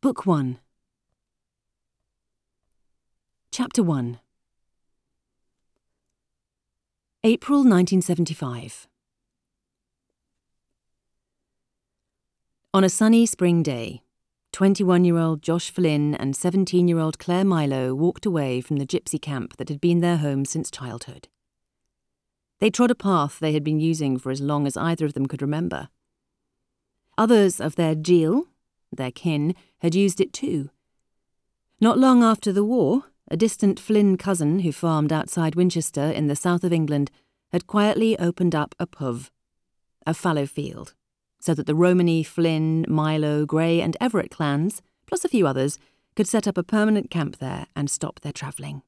Book 1. Chapter 1. April 1975. On a sunny spring day, 21-year-old Josh Flynn and 17-year-old Claire Milo walked away from the gypsy camp that had been their home since childhood. They trod a path they had been using for as long as either of them could remember. Others of their Jeel, their kin, had used it too. Not long after the war, a distant Flynn cousin who farmed outside Winchester in the south of England had quietly opened up a puv, a fallow field, so that the Romany, Flynn, Milo, Grey and Everett clans, plus a few others, could set up a permanent camp there and stop their travelling.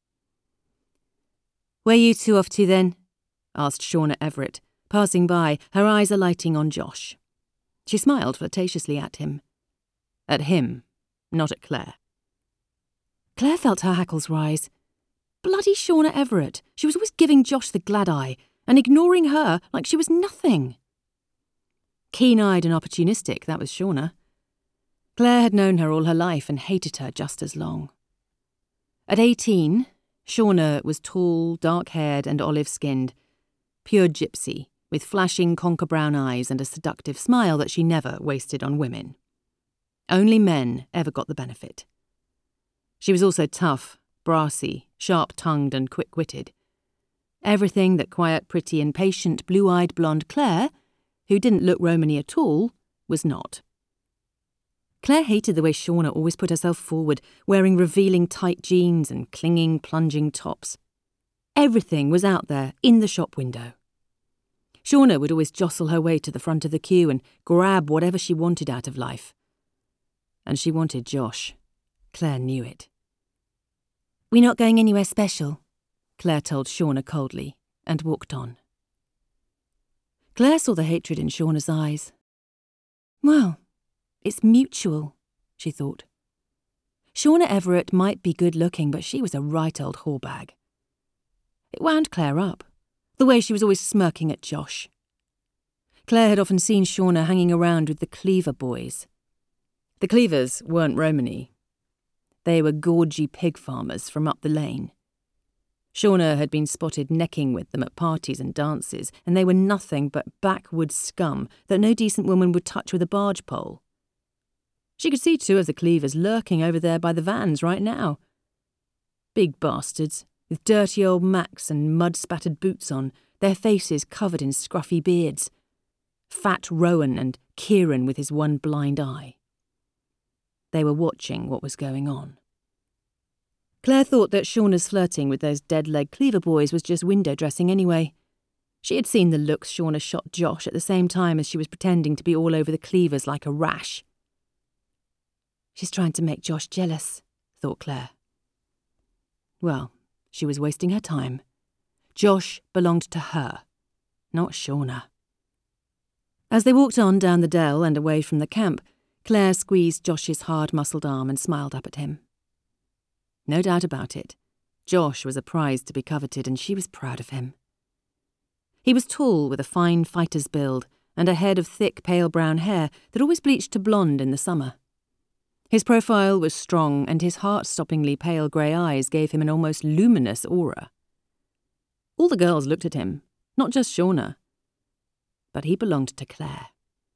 "Where you two off to then?" asked Shauna Everett, passing by, her eyes alighting on Josh. She smiled flirtatiously at him. At him, not at Claire. Claire felt her hackles rise. Bloody Shauna Everett. She was always giving Josh the glad eye and ignoring her like she was nothing. Keen-eyed and opportunistic, that was Shauna. Claire had known her all her life and hated her just as long. At 18, Shauna was tall, dark-haired and olive-skinned, pure gypsy, with flashing conker-brown eyes and a seductive smile that she never wasted on women. Only men ever got the benefit. She was also tough, brassy, sharp-tongued and quick-witted. Everything that quiet, pretty and patient blue-eyed blonde Claire, who didn't look Romany at all, was not. Claire hated the way Shauna always put herself forward, wearing revealing tight jeans and clinging, plunging tops. Everything was out there, in the shop window. Shauna would always jostle her way to the front of the queue and grab whatever she wanted out of life. And she wanted Josh. Claire knew it. "We're not going anywhere special," Claire told Shauna coldly, and walked on. Claire saw the hatred in Shauna's eyes. Well, it's mutual, she thought. Shauna Everett might be good-looking, but she was a right old whorebag. It wound Claire up, the way she was always smirking at Josh. Claire had often seen Shauna hanging around with the Cleaver boys. The Cleavers weren't Romany. They were gorgy pig farmers from up the lane. Shauna had been spotted necking with them at parties and dances, and they were nothing but backwoods scum that no decent woman would touch with a barge pole. She could see two of the Cleavers lurking over there by the vans right now. Big bastards, with dirty old Macs and mud-spattered boots on, their faces covered in scruffy beards. Fat Rowan and Kieran with his one blind eye. They were watching what was going on. Claire thought that Shauna's flirting with those dead-leg Cleaver boys was just window dressing anyway. She had seen the looks Shauna shot Josh at the same time as she was pretending to be all over the Cleavers like a rash. She's trying to make Josh jealous, thought Claire. Well, she was wasting her time. Josh belonged to her, not Shauna. As they walked on down the dell and away from the camp, Claire squeezed Josh's hard-muscled arm and smiled up at him. No doubt about it, Josh was a prize to be coveted, and she was proud of him. He was tall, with a fine fighter's build, and a head of thick, pale brown hair that always bleached to blonde in the summer. His profile was strong, and his heart-stoppingly pale grey eyes gave him an almost luminous aura. All the girls looked at him, not just Shauna. But he belonged to Claire.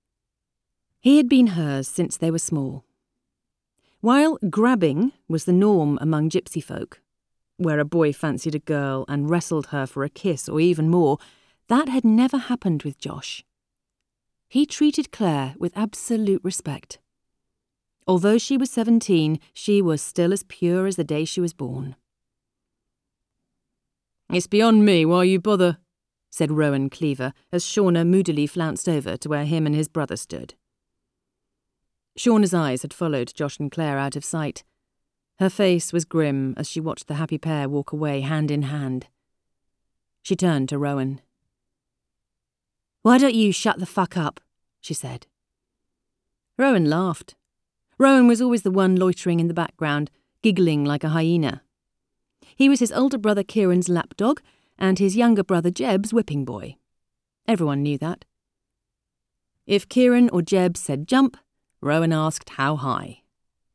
He had been hers since they were small. While grabbing was the norm among gypsy folk, where a boy fancied a girl and wrestled her for a kiss or even more, that had never happened with Josh. He treated Claire with absolute respect. Although she was 17, she was still as pure as the day she was born. "It's beyond me, why you bother?" said Rowan Cleaver as Shauna moodily flounced over to where him and his brother stood. Shauna's eyes had followed Josh and Claire out of sight. Her face was grim as she watched the happy pair walk away hand in hand. She turned to Rowan. "Why don't you shut the fuck up?" she said. Rowan laughed. Rowan was always the one loitering in the background, giggling like a hyena. He was his older brother Kieran's lapdog and his younger brother Jeb's whipping boy. Everyone knew that. If Kieran or Jeb said jump, Rowan asked how high.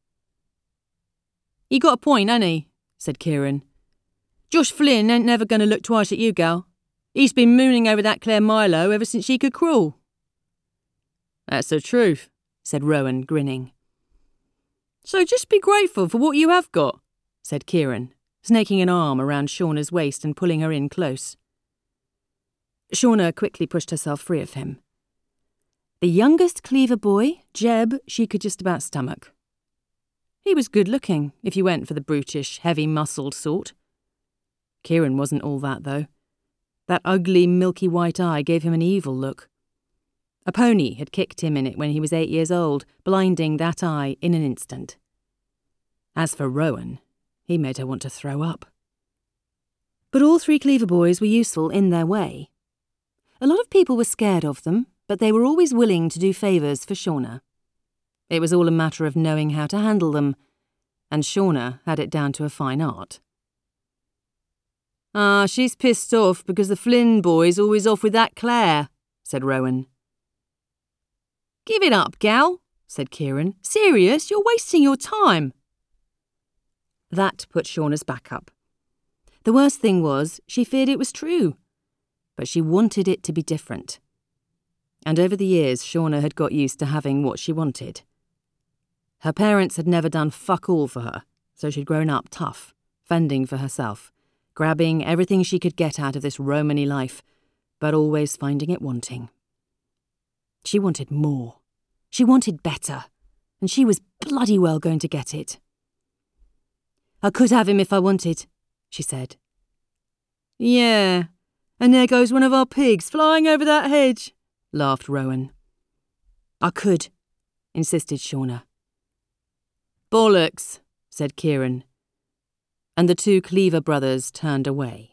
"He got a point, ain't he?" said Kieran. "Josh Flynn ain't never going to look twice at you, gal. He's been mooning over that Claire Milo ever since she could crawl." "That's the truth," said Rowan, grinning. "So just be grateful for what you have got," said Kieran, snaking an arm around Shauna's waist and pulling her in close. Shauna quickly pushed herself free of him. The youngest Cleaver boy, Jeb, she could just about stomach. He was good-looking, if you went for the brutish, heavy-muscled sort. Kieran wasn't all that, though. That ugly, milky white eye gave him an evil look. A pony had kicked him in it when he was 8 years old, blinding that eye in an instant. As for Rowan, he made her want to throw up. But all 3 Cleaver boys were useful in their way. A lot of people were scared of them, but they were always willing to do favours for Shauna. It was all a matter of knowing how to handle them, and Shauna had it down to a fine art. "Ah, she's pissed off because the Flynn boy's always off with that Claire," said Rowan. "Give it up, gal," said Kieran. "Serious, you're wasting your time." That put Shauna's back up. The worst thing was, she feared it was true, but she wanted it to be different. And over the years, Shauna had got used to having what she wanted. Her parents had never done fuck all for her, so she'd grown up tough, fending for herself, grabbing everything she could get out of this Romany life, but always finding it wanting. She wanted more. She wanted better, and she was bloody well going to get it. "I could have him if I wanted," she said. "Yeah, and there goes one of our pigs flying over that hedge," laughed Rowan. "I could," insisted Shauna. "Bollocks," said Kieran, and the 2 Cleaver brothers turned away.